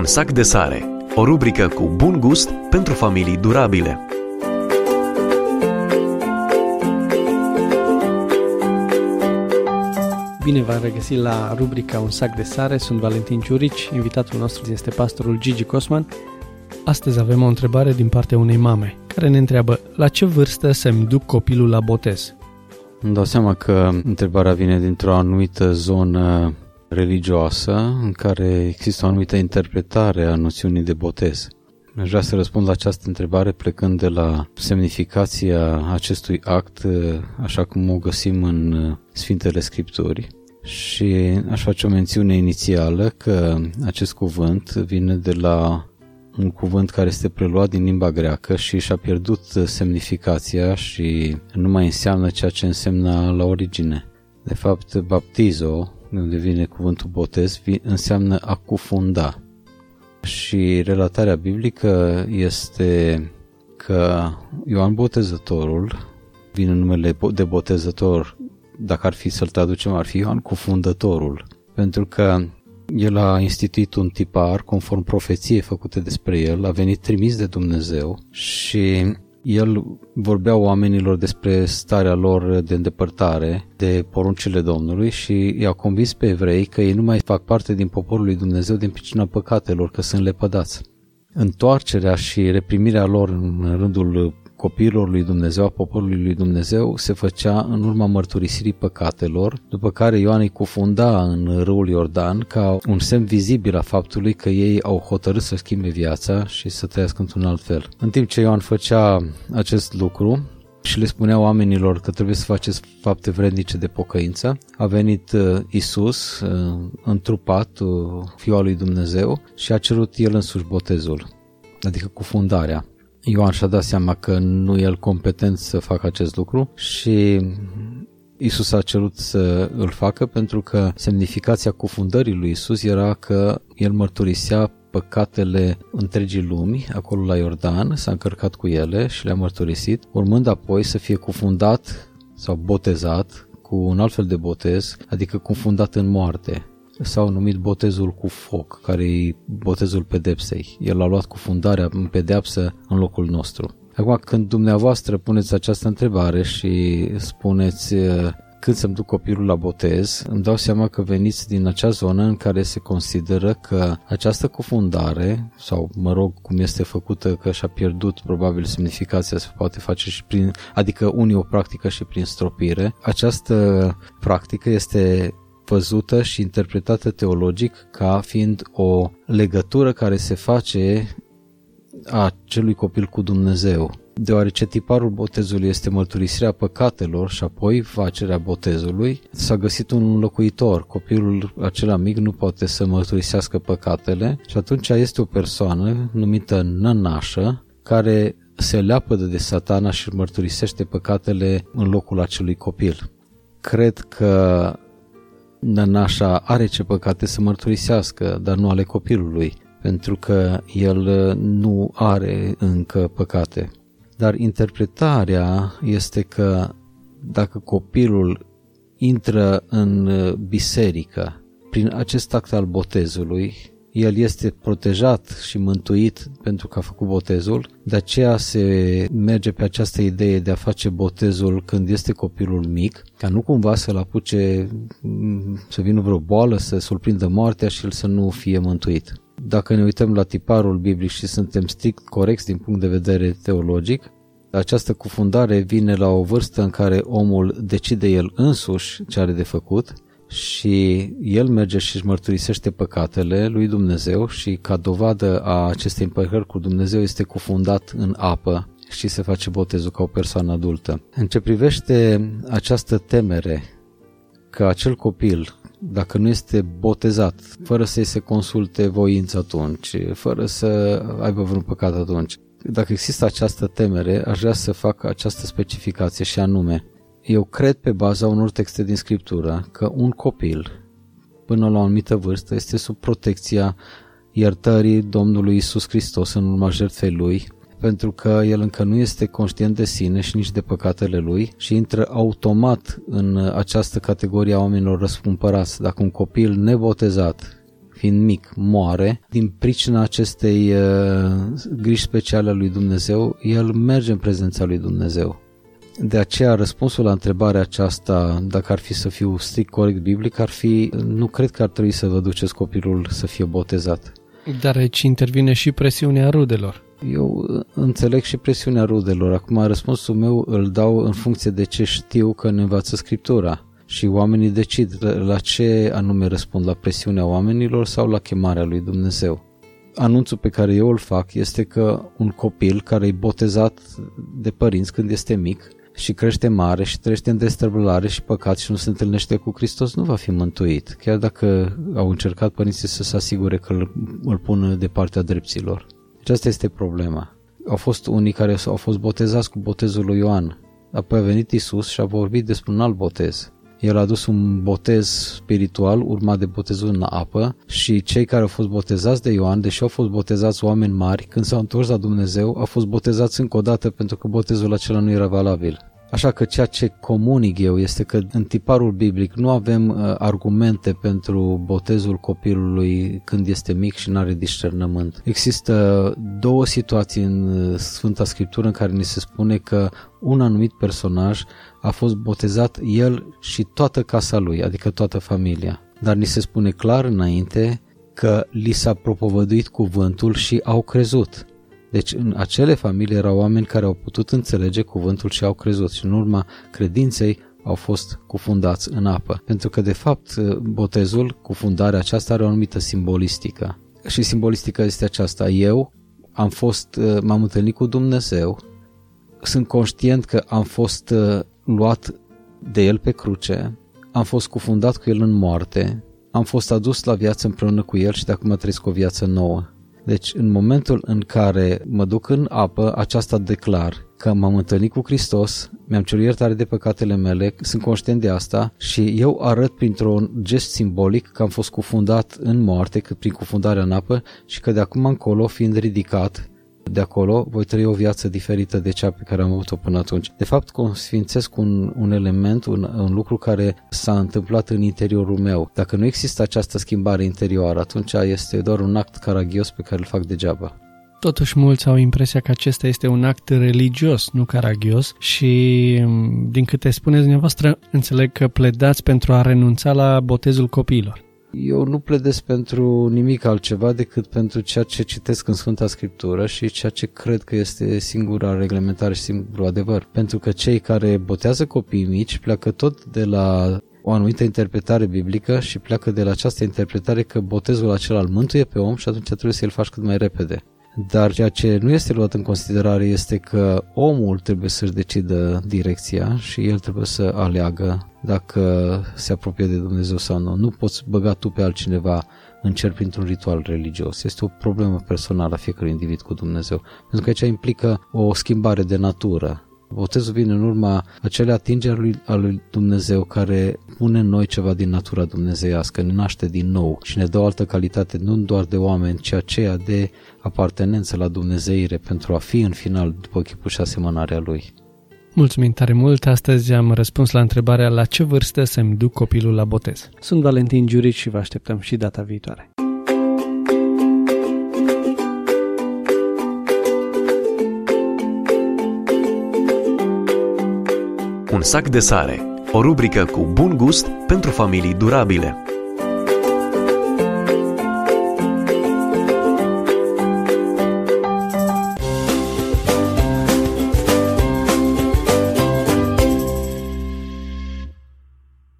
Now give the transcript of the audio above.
Un sac de sare, o rubrică cu bun gust pentru familii durabile. Bine v-am regăsit la rubrica Un sac de sare, sunt Valentin Ciurici, invitatul nostru este pastorul Gigi Cosman. Astăzi avem o întrebare din partea unei mame, care ne întreabă: la ce vârstă să-mi duc copilul la botez? Îmi dau seama că întrebarea vine dintr-o anumită zonă religioasă în care există o anumită interpretare a noțiunii de botez. Aș vrea să răspund la această întrebare plecând de la semnificația acestui act, așa cum o găsim în Sfintele Scripturi. Și aș face o mențiune inițială că acest cuvânt vine de la un cuvânt care este preluat din limba greacă și și-a pierdut semnificația și nu mai înseamnă ceea ce însemna la origine. De fapt, baptizo, de unde vine cuvântul botez, înseamnă a cufunda. Și relatarea biblică este că Ioan Botezătorul, vine numele de botezător, dacă ar fi să-l traducem, ar fi Ioan Cufundătorul, pentru că el a instituit un tipar conform profeției făcute despre el, a venit trimis de Dumnezeu și el vorbea oamenilor despre starea lor de îndepărtare de poruncile Domnului și i-a convins pe evrei că ei nu mai fac parte din poporul lui Dumnezeu din pricina păcatelor, că sunt lepădați. Întoarcerea și reprimirea lor în rândul copiilor lui Dumnezeu, a poporului lui Dumnezeu, se făcea în urma mărturisirii păcatelor, după care Ioan îi cufunda în râul Iordan ca un semn vizibil a faptului că ei au hotărât să schimbe viața și să trăiască într-un alt fel. În timp ce Ioan făcea acest lucru și le spunea oamenilor că trebuie să faceți fapte vrednice de pocăință, a venit Iisus, întrupat, Fiul al lui Dumnezeu, și a cerut el însuși botezul, adică cufundarea. Ioan și-a dat seama că nu e el competent să facă acest lucru și Iisus a cerut să îl facă pentru că semnificația cufundării lui Iisus era că el mărturisea păcatele întregii lumi, acolo la Iordan, s-a încărcat cu ele și le-a mărturisit, urmând apoi să fie cufundat sau botezat cu un alt fel de botez, adică cufundat în moarte. S-au numit botezul cu foc, care e botezul pedepsei. El a luat cufundarea în pedeapsă în locul nostru. Acum, când dumneavoastră puneți această întrebare și spuneți când să-mi duc copilul la botez, îmi dau seama că veniți din acea zonă în care se consideră că această cufundare, sau mă rog cum este făcută, că și-a pierdut probabil semnificația, se poate face și prin, adică unii o practică și prin stropire, această practică este văzută și interpretată teologic ca fiind o legătură care se face a acelui copil cu Dumnezeu. Deoarece tiparul botezului este mărturisirea păcatelor și apoi facerea botezului, s-a găsit un înlocuitor. Copilul acela mic nu poate să mărturisească păcatele și atunci este o persoană numită nănașă care se leapădă de Satana și mărturisește păcatele în locul acelui copil. Cred că nănașa are ce păcate să mărturisească, dar nu ale copilului, pentru că el nu are încă păcate. Dar interpretarea este că dacă copilul intră în biserică prin acest act al botezului, el este protejat și mântuit pentru că a făcut botezul, de aceea se merge pe această idee de a face botezul când este copilul mic, ca nu cumva să-l apuce, să vină vreo boală, să surprindă moartea și el să nu fie mântuit. Dacă ne uităm la tiparul biblic și suntem strict corecți din punct de vedere teologic, această cufundare vine la o vârstă în care omul decide el însuși ce are de făcut și el merge și își mărturisește păcatele lui Dumnezeu și ca dovadă a acestei împăcări cu Dumnezeu este cufundat în apă și se face botezul ca o persoană adultă. În ce privește această temere că acel copil, dacă nu este botezat, fără să-i se consulte voința atunci, fără să aibă vreun păcat atunci, dacă există această temere, aș vrea să fac această specificație și anume: eu cred pe baza unor texte din Scriptură că un copil, până la o anumită vârstă, este sub protecția iertării Domnului Iisus Hristos în urma jertfei Lui, pentru că el încă nu este conștient de sine și nici de păcatele lui și intră automat în această categorie a oamenilor răscumpărați. Dacă un copil nebotezat, fiind mic, moare, din pricina acestei griji speciale a lui Dumnezeu, el merge în prezența lui Dumnezeu. De aceea răspunsul la întrebarea aceasta, dacă ar fi să fiu strict corect biblic, ar fi: nu cred că ar trebui să vă duceți copilul să fie botezat. Dar aici intervine și presiunea rudelor. Eu înțeleg și presiunea rudelor. Acum răspunsul meu îl dau în funcție de ce știu că ne învață Scriptura. Și oamenii decid la ce anume răspund, la presiunea oamenilor sau la chemarea lui Dumnezeu. Anunțul pe care eu îl fac este că un copil care e botezat de părinți când este mic și crește mare și trăiește în destrăbălare și păcat și nu se întâlnește cu Hristos, nu va fi mântuit, chiar dacă au încercat părinții să se asigure că îl pun de partea drepților. Deci asta este problema. Au fost unii care au fost botezați cu botezul lui Ioan, apoi a venit Iisus și a vorbit despre un alt botez. El a adus un botez spiritual urmat de botezul în apă și cei care au fost botezați de Ioan, deși au fost botezați oameni mari, când s-au întors la Dumnezeu, au fost botezați încă o dată pentru că botezul acela nu era valabil. Așa că ceea ce comunic eu este că în tiparul biblic nu avem argumente pentru botezul copilului când este mic și nu are discernământ. Există două situații în Sfânta Scriptură în care ni se spune că un anumit personaj a fost botezat el și toată casa lui, adică toată familia. Dar ni se spune clar înainte că li s-a propovăduit cuvântul și au crezut. Deci în acele familii erau oameni care au putut înțelege cuvântul și au crezut și în urma credinței au fost cufundați în apă. Pentru că de fapt botezul, cufundarea aceasta are o anumită simbolistică. Și simbolistica este aceasta: eu m-am întâlnit cu Dumnezeu, sunt conștient că am fost luat de El pe cruce, am fost cufundat cu El în moarte, am fost adus la viață împreună cu El și de acum trăiesc o viață nouă. Deci în momentul în care mă duc în apă, aceasta declar că m-am întâlnit cu Hristos, mi-am cerut iertare de păcatele mele, sunt conștient de asta și eu arăt printr-un gest simbolic că am fost cufundat în moarte, că prin cufundarea în apă, și că de acum încolo, fiind ridicat de acolo, voi trăi o viață diferită de cea pe care am avut-o până atunci. De fapt, consfințesc un element, un lucru care s-a întâmplat în interiorul meu. Dacă nu există această schimbare interioară, atunci este doar un act caragios pe care îl fac degeaba. Totuși, mulți au impresia că acesta este un act religios, nu caragios, și din câte spuneți dumneavoastră, înțeleg că pledați pentru a renunța la botezul copiilor. Eu nu pledez pentru nimic altceva decât pentru ceea ce citesc în Sfânta Scriptură și ceea ce cred că este singura reglementare și singurul adevăr. Pentru că cei care botează copii mici pleacă tot de la o anumită interpretare biblică și pleacă de la această interpretare că botezul acela îl mântuie pe om și atunci trebuie să-l faci cât mai repede. Dar ceea ce nu este luat în considerare este că omul trebuie să-și decidă direcția și el trebuie să aleagă dacă se apropie de Dumnezeu sau nu. Nu poți băga tu pe altcineva în cer printr-un ritual religios. Este o problemă personală a fiecărui individ cu Dumnezeu. Pentru că aici implică o schimbare de natură. Botezul vine în urma acelei atingeri a lui Dumnezeu care pune în noi ceva din natura dumnezeiască, ne naște din nou și ne dă o altă calitate, nu doar de oameni, ci aceea de apartenență la dumnezeire pentru a fi în final după chipul și asemănarea Lui. Mulțumim tare mult! Astăzi am răspuns la întrebarea la ce vârstă să-mi duc copilul la botez. Sunt Valentin Giurici și vă așteptăm și data viitoare. Un sac de sare, o rubrică cu bun gust pentru familii durabile.